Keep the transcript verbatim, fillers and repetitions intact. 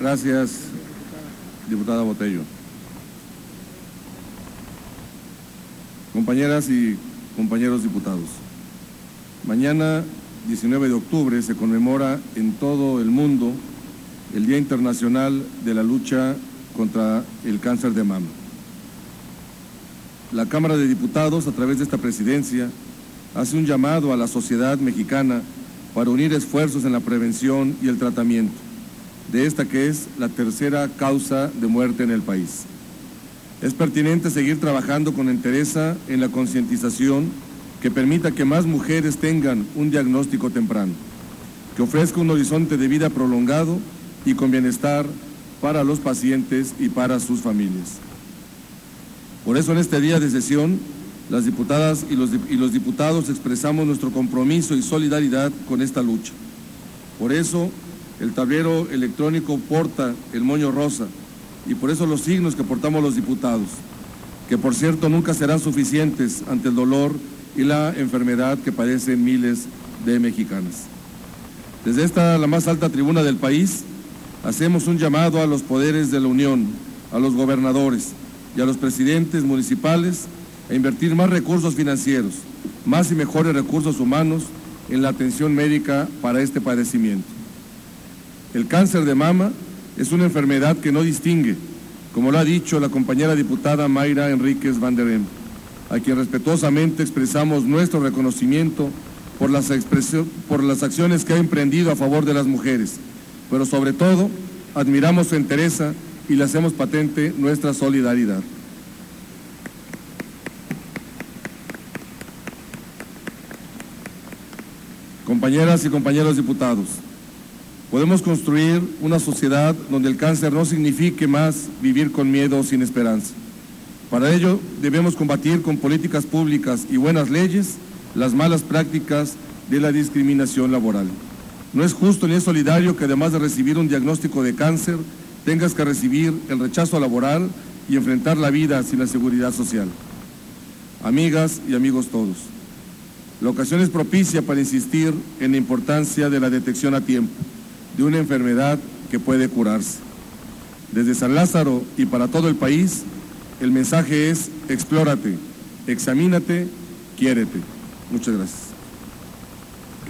Gracias, diputada Botello. Compañeras y compañeros diputados, mañana, diecinueve de octubre, se conmemora en todo el mundo el Día Internacional de la Lucha contra el Cáncer de Mama. La Cámara de Diputados, a través de esta presidencia, hace un llamado a la sociedad mexicana para unir esfuerzos en la prevención y el tratamiento de esta que es la tercera causa de muerte en el país. Es pertinente seguir trabajando con entereza en la concientización que permita que más mujeres tengan un diagnóstico temprano, que ofrezca un horizonte de vida prolongado y con bienestar para los pacientes y para sus familias. Por eso en este día de sesión, las diputadas y los, y los diputados expresamos nuestro compromiso y solidaridad con esta lucha. Por eso, el tablero electrónico porta el moño rosa y por eso los signos que portamos los diputados, que por cierto nunca serán suficientes ante el dolor y la enfermedad que padecen miles de mexicanas. Desde esta, la más alta tribuna del país, hacemos un llamado a los poderes de la Unión, a los gobernadores y a los presidentes municipales a invertir más recursos financieros, más y mejores recursos humanos en la atención médica para este padecimiento. El cáncer de mama es una enfermedad que no distingue, como lo ha dicho la compañera diputada Mayra Enríquez Van der Em, a quien respetuosamente expresamos nuestro reconocimiento por las, por las acciones que ha emprendido a favor de las mujeres, pero sobre todo admiramos su entereza y le hacemos patente nuestra solidaridad. Compañeras y compañeros diputados, podemos construir una sociedad donde el cáncer no signifique más vivir con miedo o sin esperanza. Para ello debemos combatir con políticas públicas y buenas leyes las malas prácticas de la discriminación laboral. No es justo ni es solidario que además de recibir un diagnóstico de cáncer, tengas que recibir el rechazo laboral y enfrentar la vida sin la seguridad social. Amigas y amigos todos, la ocasión es propicia para insistir en la importancia de la detección a tiempo de una enfermedad que puede curarse. Desde San Lázaro y para todo el país, el mensaje es: explórate, examínate, quiérete. Muchas gracias.